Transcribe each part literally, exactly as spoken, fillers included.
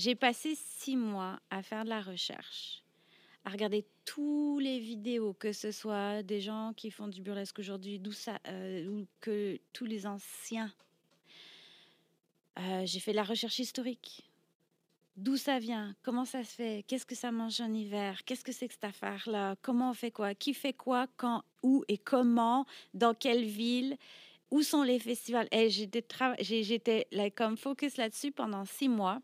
j'ai passé six mois à faire de la recherche, à regarder tous les vidéos, que ce soit des gens qui font du burlesque aujourd'hui, d'où ça, euh, ou que tous les anciens. Euh, j'ai fait de la recherche historique. D'où ça vient? Comment ça se fait? Qu'est-ce que ça mange en hiver? Qu'est-ce que c'est que cette affaire-là? Comment on fait quoi? Qui fait quoi? Quand? Où? Et comment? Dans quelle ville? Où sont les festivals? Et j'étais, tra- j'ai- j'étais like, comme focus là-dessus pendant six mois.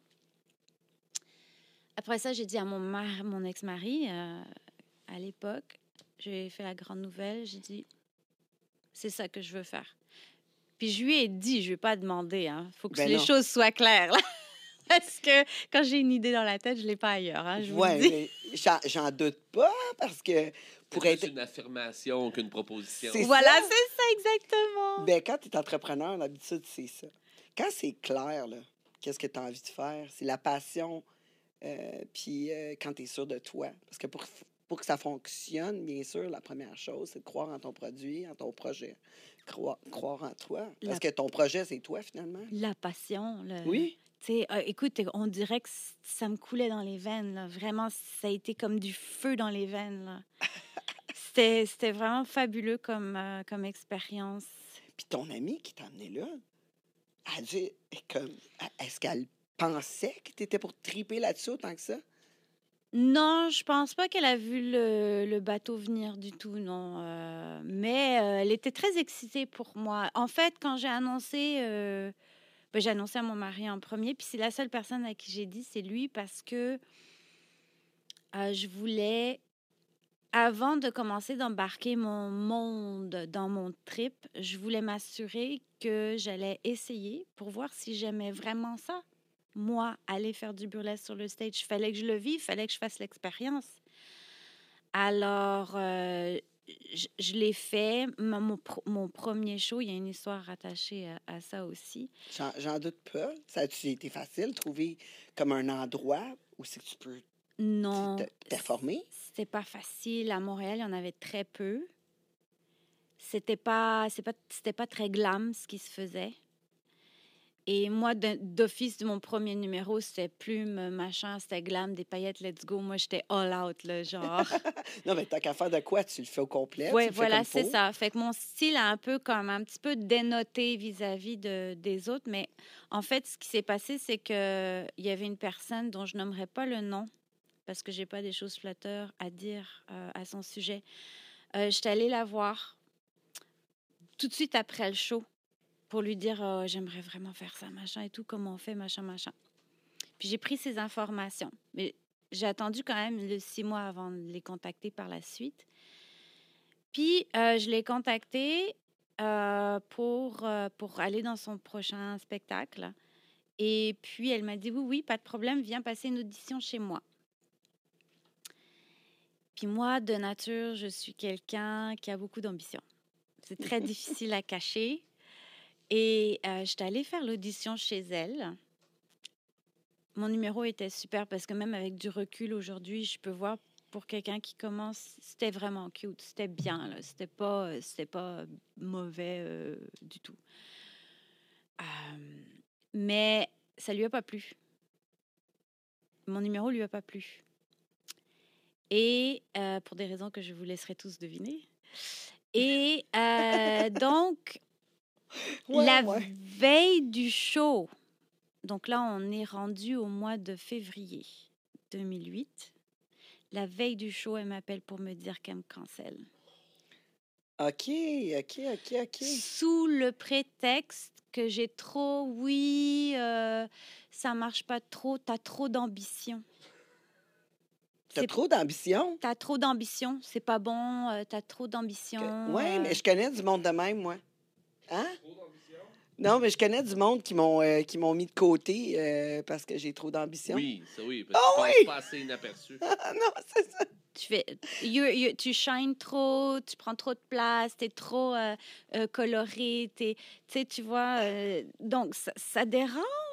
Après ça, j'ai dit à mon, mar- mon ex-mari, euh, à l'époque, j'ai fait la grande nouvelle, j'ai dit, c'est ça que je veux faire. Puis je lui ai dit, je ne vais pas demander, hein. Il faut que Ben les non. choses soient claires, là. Parce que quand j'ai une idée dans la tête, je ne l'ai pas ailleurs, hein, je vous Ouais, le dis. mais j'en, j'en doute pas, parce que pour C'est être... plus une affirmation qu'une proposition. C'est Voilà, ça. c'est ça, exactement. Ben, quand tu es entrepreneur, d'habitude, c'est ça. Quand c'est clair, là, qu'est-ce que tu as envie de faire? C'est la passion, euh, puis euh, quand tu es sûr de toi. Parce que pour, pour que ça fonctionne, bien sûr, la première chose, c'est de croire en ton produit, en ton projet. Croire, croire en toi. Parce La- que ton projet, c'est toi, finalement. La passion, le... Oui. Tu sais, euh, écoute, on dirait que c- ça me coulait dans les veines, là. Vraiment, ça a été comme du feu dans les veines, là. C'était, c'était vraiment fabuleux comme, euh, comme expérience. Puis ton amie qui t'a amené là, elle dit, comme, est-ce qu'elle pensait que tu étais pour triper là-dessus autant que ça? Non, je pense pas qu'elle a vu le, le bateau venir du tout, non. Euh, mais euh, elle était très excitée pour moi. En fait, quand j'ai annoncé, euh, ben, j'ai annoncé à mon mari en premier, puis c'est la seule personne à qui j'ai dit, c'est lui, parce que euh, je voulais, avant de commencer d'embarquer mon monde dans mon trip, je voulais m'assurer que j'allais essayer pour voir si j'aimais vraiment ça. Moi, aller faire du burlesque sur le stage, il fallait que je le vive, il fallait que je fasse l'expérience. Alors, euh, je, je l'ai fait. Mon, mon, pro- mon premier show, il y a une histoire rattachée à, à ça aussi. J'en, j'en doute pas. Ça a-tu été facile de trouver comme un endroit où c'est que tu peux Non, te performer? c'était pas facile. À Montréal, il y en avait très peu. C'était pas, c'est pas, c'était pas très glam ce qui se faisait. Et moi, de- d'office de mon premier numéro, c'était plume, machin, c'était glam, des paillettes, let's go. Moi, j'étais all out, là, genre. Non, mais t'as qu'à faire de quoi? Tu le fais au complet? Oui, tu le fais voilà, comme c'est faut? ça. Fait que mon style a un peu comme un petit peu dénoté vis-à-vis de, des autres. Mais en fait, ce qui s'est passé, c'est qu'il y avait une personne dont je nommerai pas le nom parce que j'ai pas des choses flatteurs à dire euh, à son sujet. Euh, J'étais allée la voir tout de suite après le show pour lui dire oh, j'aimerais vraiment faire ça, machin et tout, comment on fait, machin, machin. Puis j'ai pris ces informations. Mais j'ai attendu quand même le six mois avant de les contacter par la suite. Puis, euh, je l'ai contactée euh, pour, euh, pour aller dans son prochain spectacle. Et puis, elle m'a dit, oui, oui, pas de problème, viens passer une audition chez moi. Puis moi, de nature, je suis quelqu'un qui a beaucoup d'ambition. C'est très difficile à cacher. Et euh, j'étais allée faire l'audition chez elle. Mon numéro était super parce que même avec du recul aujourd'hui, je peux voir pour quelqu'un qui commence, c'était vraiment cute, c'était bien, là. C'était pas, euh, c'était pas mauvais euh, du tout. Euh, mais ça lui a pas plu. Mon numéro lui a pas plu. Et euh, pour des raisons que je vous laisserai tous deviner. Et euh, donc, Ouais, la ouais. veille du show, donc là, on est rendu au mois de février deux mille huit. La veille du show, elle m'appelle pour me dire qu'elle me cancelle. OK, OK, OK, OK. Sous le prétexte que j'ai trop, oui, euh, ça marche pas trop, t'as trop d'ambition. T'as C'est- trop d'ambition? T'as trop d'ambition, c'est pas bon, euh, t'as trop d'ambition. Oui, euh. mais je connais du monde de même, moi. Hein? Non, mais je connais du monde qui m'ont euh, qui m'ont mis de côté euh, parce que j'ai trop d'ambition. Oui, ça oui, parce Ah que tu oui! passes pas assez inaperçu. Ah non, c'est ça. Tu fais, you- you- tu shines trop, tu prends trop de place, t'es trop euh, euh, coloré, t'es, tu sais, tu vois. euh, donc, ça, ça dérange,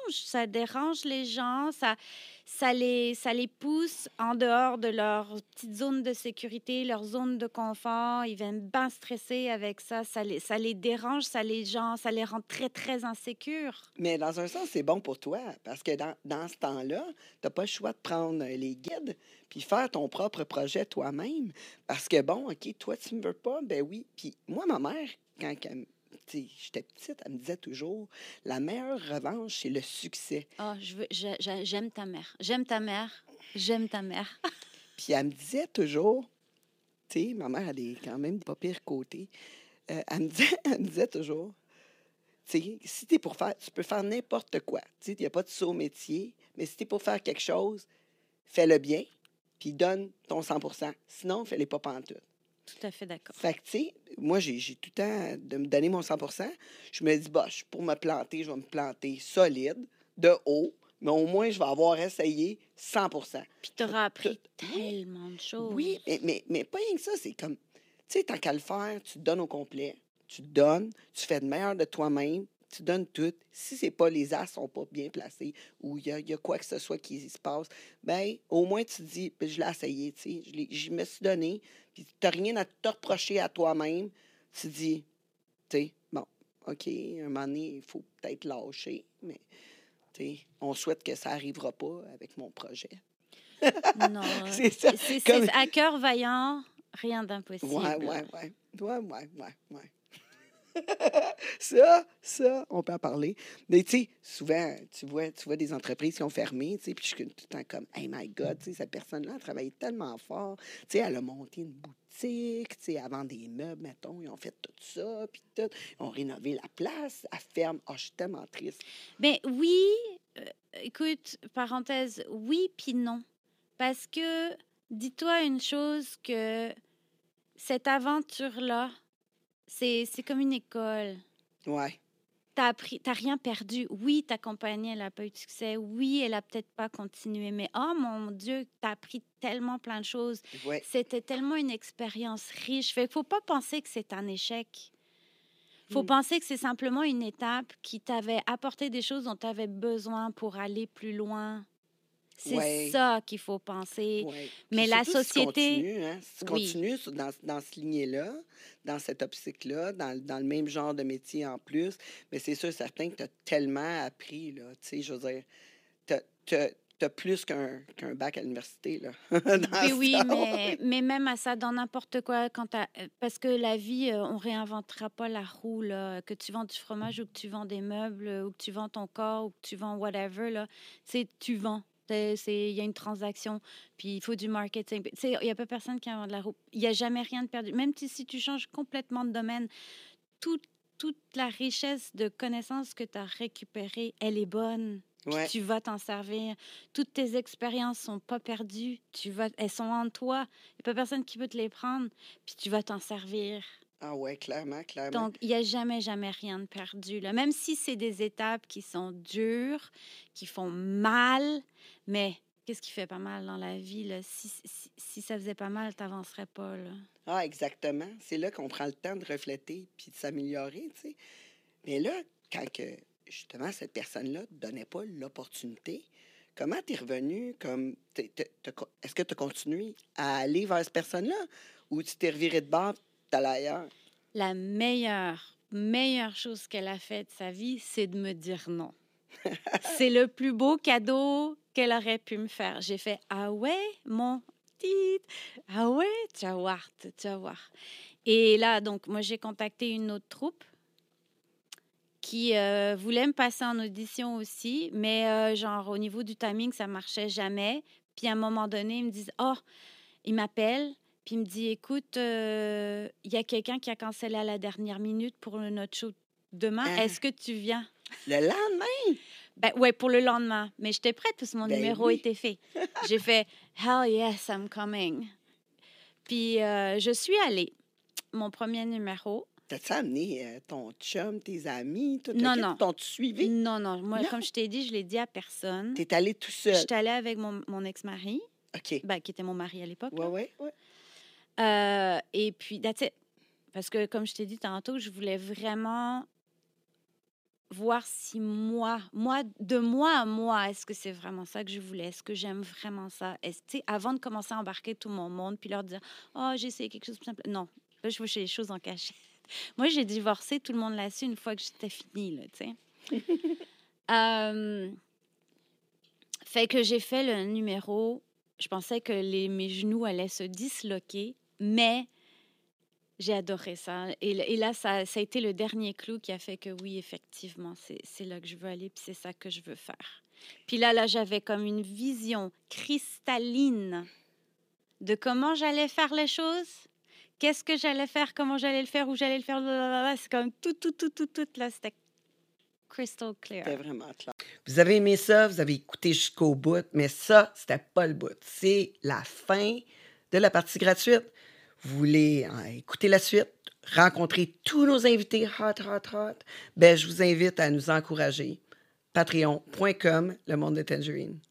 Ça dérange les gens. Ça, ça, les, ça les pousse en dehors de leur petite zone de sécurité, leur zone de confort. Ils viennent bien stressés avec ça. Ça les, ça les dérange, ça les, gens, ça les rend très, très insécures. Mais dans un sens, c'est bon pour toi, parce que dans, dans ce temps-là, tu n'as pas le choix de prendre euh, les guides puis faire ton propre projet toi-même. Parce que, bon, OK, toi, tu ne veux pas, ben oui. Puis moi, ma mère, quand elle- tu sais, j'étais petite, elle me disait toujours, la meilleure revanche, c'est le succès. Oh, je veux, je- je- j'aime ta mère. J'aime ta mère. J'aime ta mère. Puis elle me disait toujours, tu sais, ma mère a des, quand même pas pire côté. Euh, elle, me disait, elle me disait toujours, tu sais, si tu es pour faire, tu peux faire n'importe quoi. Tu sais, il n'y a pas de saut métier, mais si tu es pour faire quelque chose, fais-le bien, puis donne ton cent pour cent. Sinon, fais-les pas pantoute. Tout à fait d'accord. Fait que, tu sais, moi, j'ai j'ai tout le temps de me donner mon cent pour cent. Je me dis, bah, je- pour me planter, je vais me planter solide, de haut, mais au moins, je vais avoir essayé cent pour cent. Puis tu auras appris Tout- tellement de choses. Oui, mais, mais, mais pas rien que ça, c'est comme, tu sais, tant qu'à le faire, tu te donnes au complet, tu te donnes, tu fais le meilleur de toi-même, tu donnes tout. Si c'est pas, les as sont pas bien placés ou il y a, il y a quoi que ce soit qui se passe, ben au moins tu te dis, ben, je l'ai essayé, tu sais, je l'ai- je me suis donné, puis tu n'as rien à te reprocher à toi-même. Tu te dis, tu sais, bon, OK, un moment donné, il faut peut-être lâcher, mais tu sais, on souhaite que ça n'arrivera pas avec mon projet. Non, C'est ça. c'est c'est Comme... à cœur vaillant, rien d'impossible. Ouais, ouais, ouais. Ouais, ouais, ouais, ouais. Ça, ça, on peut en parler. Mais tu sais, souvent, tu vois, tu vois des entreprises qui ont fermé, tu sais, puis je suis tout le temps comme, hey my God, tu sais, cette personne-là a travaillé tellement fort. Tu sais, elle a monté une boutique, tu sais, elle vend des meubles, mettons, ils ont fait tout ça, puis tout. Ils ont rénové la place, elle ferme. Ah, je suis tellement triste. Ben oui, euh, écoute, parenthèse, oui puis non. Parce que dis-toi une chose que cette aventure-là, c'est c'est comme une école. Ouais. T'as appris, t'as rien perdu. Oui, ta compagnie, elle n'a pas eu de succès. Oui, elle a peut-être pas continué. Mais oh mon Dieu, t'as appris tellement plein de choses. Ouais. C'était tellement une expérience riche. Fait qu'il faut pas penser que c'est un échec. Faut Mm. penser que c'est simplement une étape qui t'avait apporté des choses dont tu avais besoin pour aller plus loin. C'est Ouais. ça qu'il faut penser. Ouais. Puis Mais la surtout si tu société, continues, hein, si tu oui. continues sur- dans, dans ce lignée-là, dans cette optique-là, dans, dans le même genre de métier en plus, mais c'est sûr certain que tu as tellement appris, là. Tu sais, je veux dire, tu as plus qu'un qu'un bac à l'université, là. dans Oui, ce oui, temps. mais, mais même à ça, dans n'importe quoi, quand t'as- euh, parce que la vie, euh, on réinventera pas la roue, là. Que tu vends du fromage ou que tu vends des meubles euh, ou que tu vends ton corps ou que tu vends whatever, là, c'est tu vends. C'est- c'est- Il y a une transaction, puis il faut du marketing. Tu sais, il n'y a pas personne qui invente la roue. Il n'y a jamais rien de perdu. Même si si tu changes complètement de domaine, tout- toute la richesse de connaissances que tu as récupérées, elle est bonne. Puis Ouais. tu vas t'en servir. Toutes tes expériences sont pas perdues. Tu vas, elles sont en toi. Il n'y a pas personne qui peut te les prendre. Puis tu vas t'en servir. Ah ouais, clairement, clairement. Donc, il n'y a jamais, jamais rien de perdu. Là. Même si c'est des étapes qui sont dures, qui font mal, mais qu'est-ce qui fait pas mal dans la vie? Là? Si, si, si ça faisait pas mal, tu n'avancerais pas. Là. Ah, exactement. C'est là qu'on prend le temps de refléter puis de s'améliorer, tu sais. Mais là, quand que, justement, cette personne-là ne te donnait pas l'opportunité, comment tu es revenu? Comme, t'es- t'es- t'as co- est-ce que tu as continué à aller vers cette personne-là ou tu t'es reviré de bord et tu allé ailleurs? La meilleure, meilleure chose qu'elle a faite de sa vie, c'est de me dire non. C'est le plus beau cadeau qu'elle aurait pu me faire. J'ai fait « Ah ouais, mon petit, ah ouais, tu vas voir, tu vas voir. » Et là, donc, moi, j'ai contacté une autre troupe qui euh, voulait me passer en audition aussi, mais euh, genre, au niveau du timing, ça marchait jamais. Puis à un moment donné, ils me disent « Oh, il m'appelle. » Puis il me dit, écoute, euh, il y a quelqu'un qui a cancellé à la dernière minute pour le- notre show demain. Hein? Est-ce que tu viens? Le lendemain? Ben ouais, pour le lendemain. Mais j'étais prête parce que mon Ben numéro oui. était fait. J'ai fait, hell yes, I'm coming. Puis euh, je suis allée. Mon premier numéro. T'as-tu amené euh, ton chum, tes amis, tout Non, le kit? non. T'ont-tu suivi? Non, non. Moi, Non. comme je t'ai dit, je l'ai dit à personne. T'es allé tout seul? J'étais allée avec mon, mon ex-mari, OK. ben, qui était mon mari à l'époque. Ouais, là. ouais, ouais. Euh, et puis, that's it. Parce que, comme je t'ai dit tantôt, je voulais vraiment voir si moi, moi, de moi à moi, est-ce que c'est vraiment ça que je voulais? Est-ce que j'aime vraiment ça? Est-ce, tu sais, avant de commencer à embarquer tout mon monde, puis leur dire, oh, j'ai essayé quelque chose de simple. Non, là, je veux les choses en cachette. Moi, j'ai divorcé, tout le monde l'a su une fois que j'étais finie, là, tu sais. euh, fait que j'ai fait le numéro. Je pensais que les, mes genoux allaient se disloquer, mais j'ai adoré ça. Et, et là, ça, ça a été le dernier clou qui a fait que oui, effectivement, c'est, c'est là que je veux aller, puis c'est ça que je veux faire. Puis là, là, j'avais comme une vision cristalline de comment j'allais faire les choses, qu'est-ce que j'allais faire, comment j'allais le faire, où j'allais le faire. Blablabla. C'est comme tout, tout, tout, tout, tout, là, c'était crystal clear. C'était vraiment clair. Vous avez aimé ça, vous avez écouté jusqu'au bout, mais ça, c'était pas le bout. C'est la fin de la partie gratuite. Vous voulez hein, écouter la suite, rencontrer tous nos invités hot, hot, hot, ben, je vous invite à nous encourager. patreon point com, le monde de Tangerine.